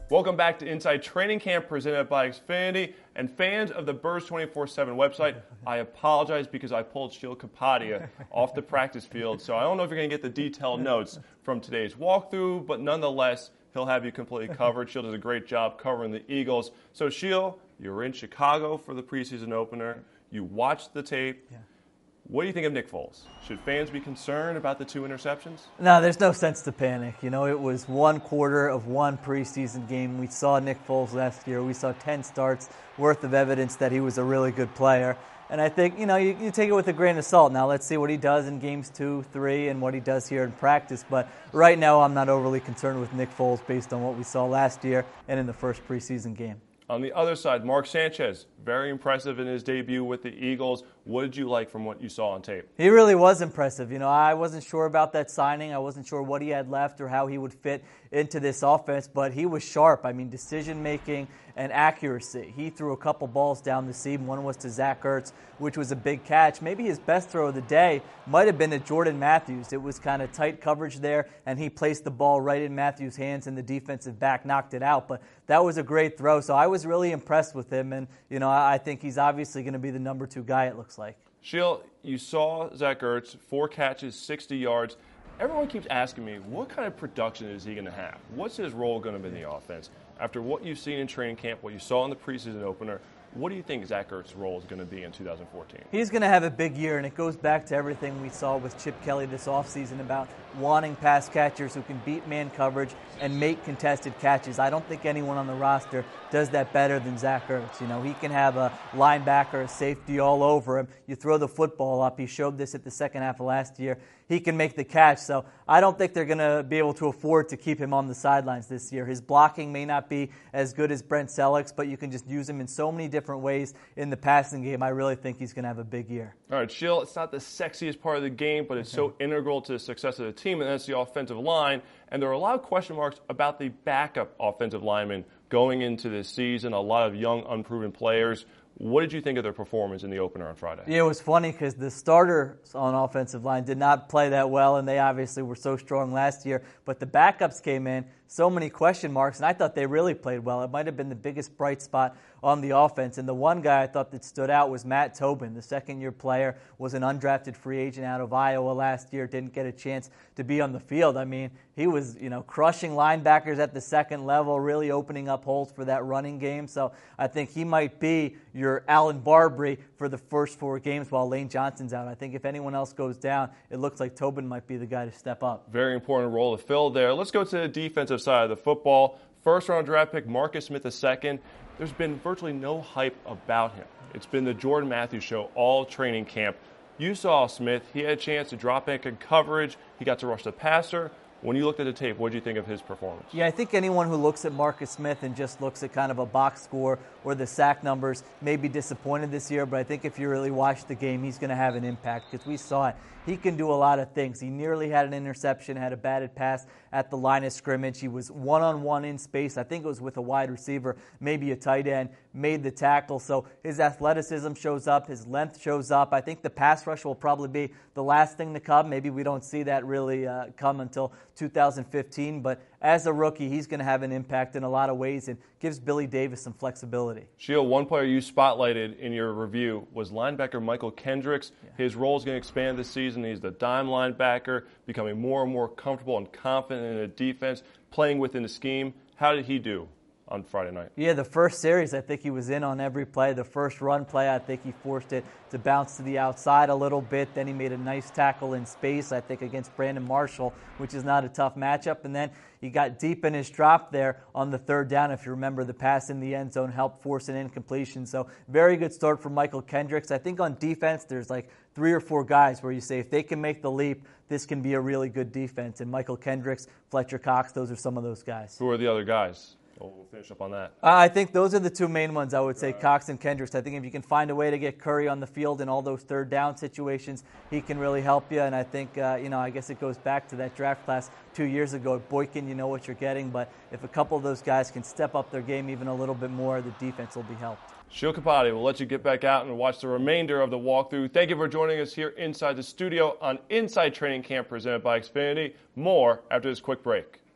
Welcome back to Inside Training Camp presented by Xfinity. And fans of the Birds 24/7 website, I apologize because I pulled Sheil Kapadia off the practice field. So I don't know if you're going to get the detailed notes from today's walkthrough, but nonetheless, he'll have you completely covered. Sheil does a great job covering the Eagles. So Sheil, you're in Chicago for the preseason opener. You watched the tape. Yeah. What do you think of Nick Foles? Should fans be concerned about the 2 interceptions? No, there's no sense to panic. You know, it was 1 quarter of 1 preseason game. We saw Nick Foles last year. We saw 10 starts worth of evidence that he was a really good player. And I think, you take it with a grain of salt. Now let's see what he does in games 2, 3, and what he does here in practice. But right now I'm not overly concerned with Nick Foles based on what we saw last year and in the first preseason game. On the other side, Mark Sanchez, very impressive in his debut with the Eagles. What did you like from what you saw on tape? He really was impressive. I wasn't sure about that signing. I wasn't sure what he had left or how he would fit into this offense, but he was sharp. Decision-making and accuracy. He threw a couple balls down the seam. One was to Zach Ertz, which was a big catch. Maybe his best throw of the day might have been to Jordan Matthews. It was kind of tight coverage there, and he placed the ball right in Matthews' hands, and the defensive back knocked it out. But that was a great throw, so I was really impressed with him, and I think he's obviously going to be the number 2 guy, it looks like. Sheil, you saw Zach Ertz, 4 catches, 60 yards. Everyone keeps asking me, what kind of production is he going to have? What's his role going to be in the offense? After what you've seen in training camp, what you saw in the preseason opener, what do you think Zach Ertz's role is going to be in 2014? He's going to have a big year, and it goes back to everything we saw with Chip Kelly this offseason about wanting pass catchers who can beat man coverage and make contested catches. I don't think anyone on the roster does that better than Zach Ertz. He can have a linebacker, a safety all over him. You throw the football up. He showed this at the second half of last year. He can make the catch. So I don't think they're going to be able to afford to keep him on the sidelines this year. His blocking may not be as good as Brent Selleck's, but you can just use him in so many different ways in the passing game. I really think he's going to have a big year. All right, Sheil, it's not the sexiest part of the game, but it's so integral to the success of the team, and that's the offensive line. And there are a lot of question marks about the backup offensive linemen going into this season, a lot of young, unproven players. What did you think of their performance in the opener on Friday? Yeah, it was funny because the starters on offensive line did not play that well, and they obviously were so strong last year. But the backups came in, so many question marks, and I thought they really played well. It might have been the biggest bright spot on the offense. And the one guy I thought that stood out was Matt Tobin, the second-year player, was an undrafted free agent out of Iowa last year, didn't get a chance to be on the field. He was, crushing linebackers at the second level, really opening up holes for that running game. So I think he might be your Allen Barbary for the first 4 games while Lane Johnson's out. I think if anyone else goes down, it looks like Tobin might be the guy to step up. Very important role to fill there. Let's go to the defensive side of the football. First-round draft pick Marcus Smith II. There's been virtually no hype about him. It's been the Jordan Matthews show all training camp. You saw Smith. He had a chance to drop back in coverage. He got to rush the passer. When you looked at the tape, what did you think of his performance? Yeah, I think anyone who looks at Marcus Smith and just looks at kind of a box score or the sack numbers may be disappointed this year, but I think if you really watch the game, he's going to have an impact because we saw it. He can do a lot of things. He nearly had an interception, had a batted pass at the line of scrimmage. He was one-on-one in space. I think it was with a wide receiver, maybe a tight end, made the tackle. So his athleticism shows up. His length shows up. I think the pass rush will probably be the last thing to come. Maybe we don't see that really come until 2015. But as a rookie, he's going to have an impact in a lot of ways and gives Billy Davis some flexibility. Sheil, one player you spotlighted in your review was linebacker Michael Kendricks. Yeah. His role is going to expand this season. He's the dime linebacker, becoming more and more comfortable and confident in the defense, playing within the scheme. How did he do on Friday night? Yeah, the first series, I think he was in on every play. The first run play, I think he forced it to bounce to the outside a little bit. Then he made a nice tackle in space, I think, against Brandon Marshall, which is not a tough matchup. And then he got deep in his drop there on the third down. If you remember, the pass in the end zone helped force an incompletion. So very good start for Michael Kendricks. I think on defense, there's like 3 or 4 guys where you say if they can make the leap, this can be a really good defense. And Michael Kendricks, Fletcher Cox, those are some of those guys. Who are the other guys? We'll finish up on that. I think those are the 2 main ones, I would say, Cox and Kendricks. I think if you can find a way to get Curry on the field in all those third down situations, he can really help you. And I think, I guess it goes back to that draft class 2 years ago at Boykin. You know what you're getting. But if a couple of those guys can step up their game even a little bit more, the defense will be helped. Sheil Kapadia will let you get back out and watch the remainder of the walkthrough. Thank you for joining us here inside the studio on Inside Training Camp presented by Xfinity. More after this quick break.